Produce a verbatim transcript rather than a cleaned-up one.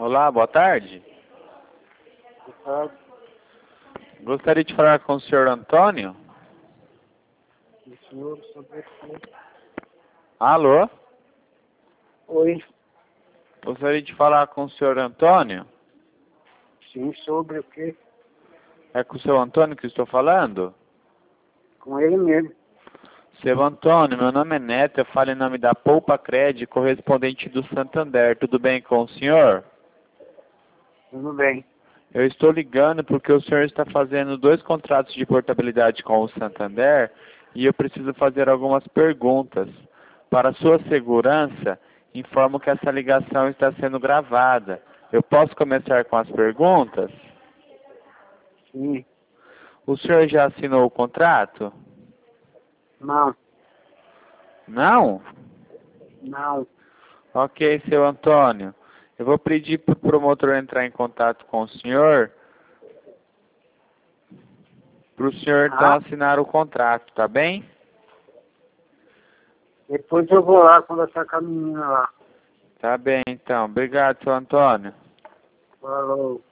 Olá, boa tarde. Boa tarde. Gostaria de falar com o senhor Antônio. O senhor sobre o quê? Alô? Oi. Gostaria de falar com o senhor Antônio. Sim, sobre o quê? É com o seu Antônio que estou falando? Com ele mesmo. Seu Antônio, meu nome é Neto, eu falo em nome da Poupa Cred, correspondente do Santander. Tudo bem com o senhor? Tudo bem. Eu estou ligando porque o senhor está fazendo dois contratos de portabilidade com o Santander e eu preciso fazer algumas perguntas. Para sua segurança, informo que essa ligação está sendo gravada. Eu posso começar com as perguntas? Sim. O senhor já assinou o contrato? Não. Não? Não. Ok, seu Antônio. Eu vou pedir para o promotor entrar em contato com o senhor para o senhor então Ah, assinar o contrato, tá bem? depois eu vou lá conversar com a menina lá. Tá bem, então. Obrigado, seu Antônio. Falou.